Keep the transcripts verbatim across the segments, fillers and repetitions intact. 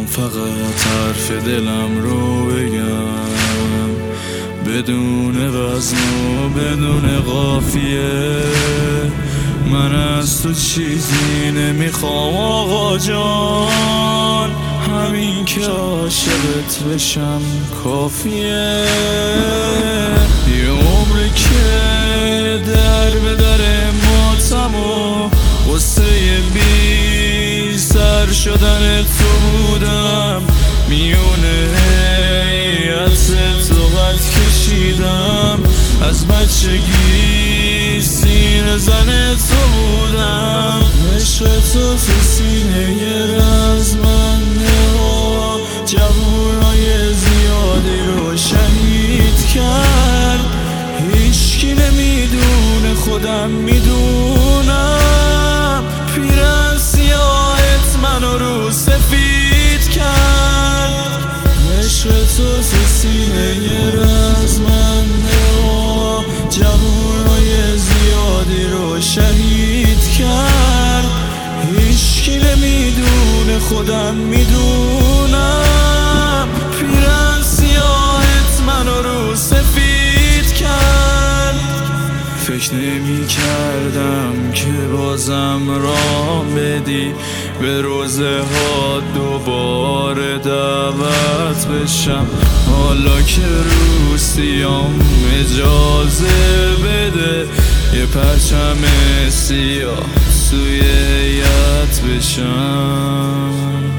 فقط حرف دلم رو بگم، بدون وزن و بدون قافیه. من از تو چیزی نمیخوام آقا جان، همین که عاشقت بشم کافیه. یه عمره که در به در ماتم و غصه بی سر شدن تو بودم، میونه هیئت تو قد کشیدم، از بچگی سینه زن تو بودم. عشق تو تو سینه رزمنده ها جوونای زیادی رو شهید کرد. هیچکی نمیدونه خودم میدونم، پیر سیاهت منو رو سفید کرد. عشق تو تو سینه رزمنده ها جوونای زیادی رو شهید کرد. هیچکی نمیدونه خودم میدونم، پیر سیاهت منو رو سفید کرد. فکر نمی کردم که بازم راه بدی به روزه ها دوباره دعوت بشم. حالا که روسیام اجازه بده یه پرچم سیاه سوی هیئت بشم.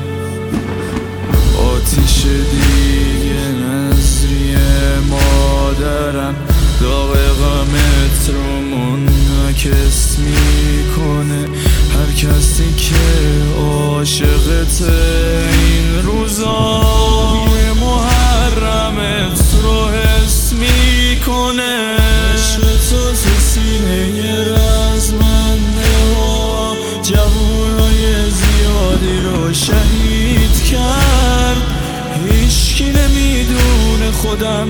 آتیش دیگه نظری مادرم، داغ غمت رو منعکس میکنه. هر کسی که عاشقت این روزا محرمت رو حس میکنه. عشق تو تو سینه رزمنده ها جوونای زیادی رو شهید کرد. هیچکی نمیدونه خودم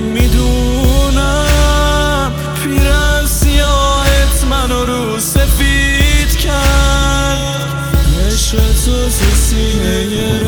میدونم، پیر سیاهت منو رو سفید کرد. عشق تو تو سینه